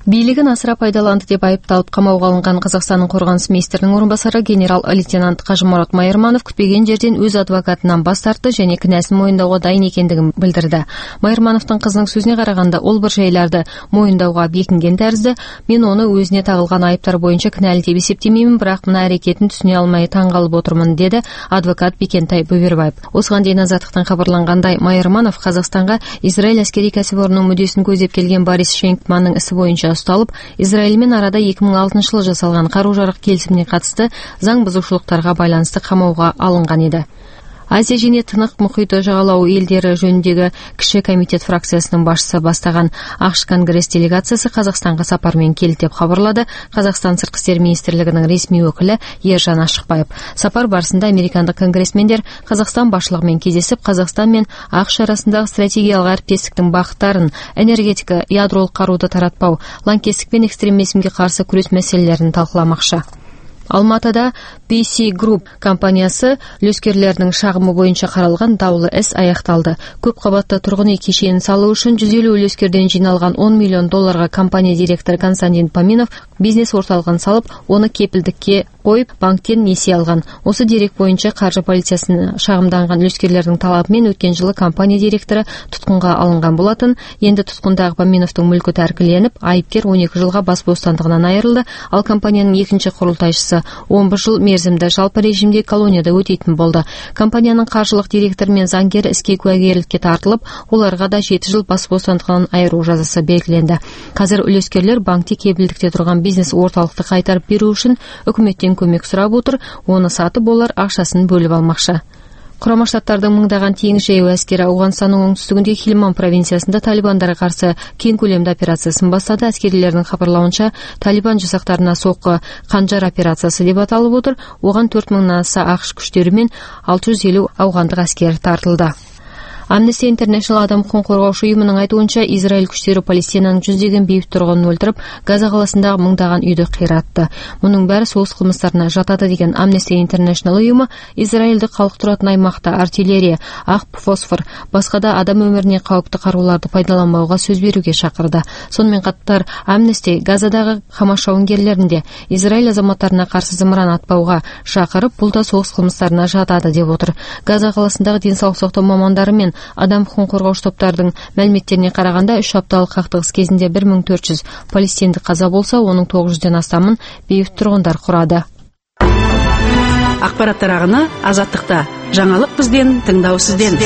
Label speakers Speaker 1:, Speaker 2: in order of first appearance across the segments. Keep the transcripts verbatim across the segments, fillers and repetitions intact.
Speaker 1: Бийлигин асыра пайдаланды деп айыпталып камауга алынган Казакстандын коргонуш министринин орун басары генерал-лейтенант Кажымурат Майырманов күтпеген жерден өз адвокатынан бас тартты және кінәсин мойындауга дайын экендигин билдирди. Майырмановдун кызынын сөзүнө караганда, ол бир жайларды мойындауга бекинген тәризде, мен оны өзүнө тагылган айыптар боюнча кінәлүү деп эсептемеймин, бирок мына аракетин түшүнө алмай таң калып отурмун, деди адвокат Бекентай Бөбөрбаев. Осыған дейин Азаттыктан кабарлангандай, Майырманов Казакстанга Израиль аскери кәсіпорнунун мүддөсүн көздөп келген Борис Шейнгмандын isi боюнча ұсталып, Израиль менен арада эки миң алтынчы жылы жасалган каруу-жарык келисимине катысты заң бузушулуктарга байланыштуу камауга алынган эди. Азия және Тынық мұхиты жағалауы елдері жөніндегі кіші комитет фракциясының башчысы бастаған АКШ Конгресс делегациясы Қазақстанға сапармен келді деп хабарлады Қазақстан сыртқы істер министрлігінің ресми өкілі Ержан Ашықбаев. Сапар барысында американдық конгрессмендер Қазақстан басшылығымен кездесіп, Қазақстан мен АКШ арасындағы стратегиялық әріптестіктің бағыттарын, энергетика, ядролық қаруды таратпау, лаңкестік пен экстремизмге қарсы күрес мәселелерін талқыламақшы. Алматыда би си Group компаниясы үлескерлерінің шағымы бойынша қаралған даулы іс аяқталды. Көп қабатты тұрғын үй кешенін салу үшін жүз елу үлескерден жиналған он миллион долларға компания директоры Константин Поминов бизнес орталығын салып, оны кепілдікке қойып, банктен несие алған. Осы дерек бойынша қаржы полициясына шағымданған үлескерлердің талабымен өткен жылы компания директоры тұтқынға алынған болатын. Енді тұтқындағы Поминовтың мүлкі тәркіленіп, айыпкер он екі жылға бас бостандығынан айырылды, ал компанияның екінші құрылтайшысы он бір жыл мерзімді жалпы режимде колонияда өтейтін болды. Компанияның қаржылық директоры мен заңгері іске куәгерлікке тартылып, оларға да жеті жыл бас бостандығынан айыру жазасы белгіленді. Қазір үлескерлер банкте кепілдікте тұрған бизнес орталықты қайтарып беру үшін үкіметтен көмек сұрап отыр, оны сатып олар ақшасын бөліп алмақшы. Құрама Штаттардың мыңдаған теңіз жаяу әскері Ауғанстанның оңтүстігіндегі Хилман провинциясында талибандарға қарсы кең көлемді операциясын бастады. Әскерилердің хабарлауынша, талибан жасақтарына соққы қанжар операциясы деп аталып отыр. Оған төрт мыңнан аса АКШ күштері мен алты жүз елу ауғандық әскер тартылды. Amnesty International адам құқығын қорғаушы ұйымының айтуынша, Израиль күштері Палестинаның жүздеген бейбіт тұрғынын өлтіріп, Газа қаласындағы мыңдаған үйді қиратты. Мұның бәрі соғыс қылмыстарына жатады деген Amnesty International ұйымы Израильді халық тұратын аймақта артиллерия, ақ фосфор, басқа да адам өміріне қауіпті қаруларды пайдаланбауға сөз беруге шақырды. Сонымен қатар Amnesty Газадағы Хамас жауынгерлерінде Израиль азаматтарына қарсы зымыран атпауға шақырып, бұл да соғыс қылмыстарына жатады деп отыр. Газа қаласындағы денсаулық сақтау мамандары мен адам құқығын қорғаушы топтардың мәліметтеріне қарағанда, үш апталық қақтығыс кезінде бір мың төрт жүз палестиндік қаза болса, оның тоғыз жүзден астамын бейбіт тұрғындар құрады.
Speaker 2: Ақпараттар ағыны Азаттықта. Жаңалық бізден, тыңдау сізден.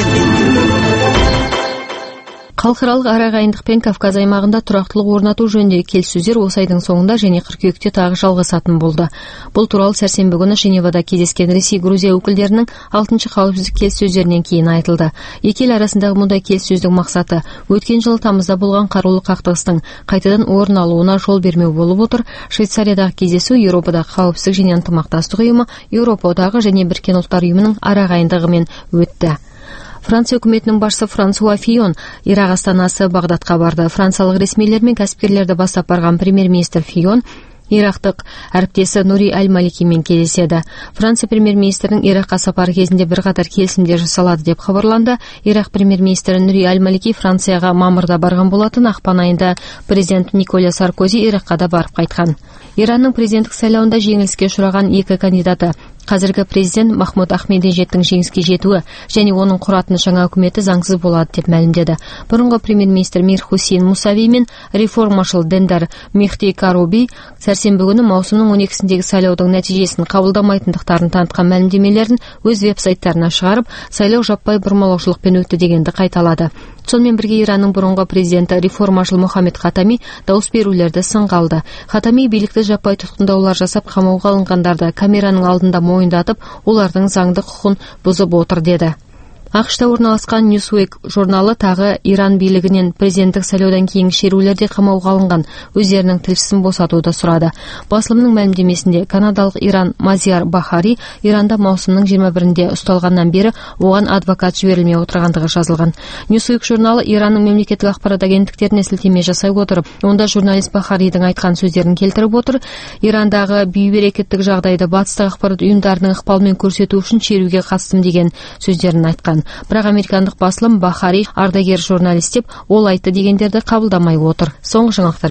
Speaker 1: Халықаралық арағайындық пен Кавказ аймағында тұрақтылық орнату жөніндегі келіссөздер осы айдың соңында және қыркүйекте тағы жалғасатын болды. Бұл туралы сәрсенбі күні Женевада кездескен Ресей, Грузия өкілдерінің алтыншы қауіпсіздік келіссөздерінен кейін айтылды. Екі ел арасындағы мұндай келіссөздің мақсаты өткен жылы тамызда болған қарулы қақтығыстың қайтадан орын алуына жол бермеу болып отыр. Швейцариядағы кездесу Еуропадағы қауіпсіздік және ынтымақтастық ұйымы, Еуропа одағы және Біріккен ұлттар ұйымының арағайындығымен өтті. Франция үкіметінің басшысы Франсуа Фийон Ирак астанасы Багдадқа барды. Франциялық ресмилер мен кәсіпкерлерді бастап барған премьер-министр Фийон Ирактық әріптесі Нури Аль-Маликимен кездеседі. Франция премьер-министрінің Иракқа сапары кезінде бірқатар келісімдер жасалады деп хабарланды. Ирак премьер-министрі Нури Аль-Малики Францияға мамырда барған болатын. Ақпан айында президент Николя Саркози Иракқа да барып қайтқан. Иранның президенттік сайлауында жеңіліске ұшыраған екі кандидаты қазіргі президент Махмуд Ахмединежадтың жеңіске жетуі және оның құратын жаңа үкіметі заңсыз болады деп мәлімдеді. Бұрынғы премьер-министр Мир Хусейн Мусави мен реформашыл Дендар Мехди Каруби сәрсенбі күні маусымның он екісіндегі сайлаудың нәтижесін қабылдамайтындықтарын танытқан мәлімдемелерін өз веб-сайттарына шығарып, сайлау жаппай бұрмалаушылықпен өтті дегенді қайталады. Сонымен бірге Иранның бұрынғы президенті реформашыл Мухаммед Хатами дауыс берулерді сынға алды. Хатами билікті жаппай тұтқындаулар жасап қамауға алынғандарды камераның алдында мойындатып, олардың заңды құқын бұзып отыр деді. АКШта орналасқан Newsweek журналы тағы Иран билігінен президенттік сайлаудан кейінгі шерулерде қамауға алынған өздерінің тілшісін босатуды сұрады. Басылымның мәлімдемесінде канадалық Иран Мазияр Бахари Иранда маусымның жиырма бірінде ұсталғаннан бері оған адвокат жіберілмей отырғандығы жазылған. Newsweek журналы Иранның мемлекеттік ақпарат агенттіктеріне сілтеме жасай отырып, онда журналист Бахаридің айтқан сөздерін келтіріп отыр. Ирандағы бейберекеттік жағдайды батыстық ақпарат ұйымдарының ықпалымен көрсету үшін шеруге қатыстым деген сөздерін айтқан. Бірақ американдық басылым Бахари ардагер журналист деп ол айтты дегендерді қабылдамай отыр. Соңғы жаңалықтар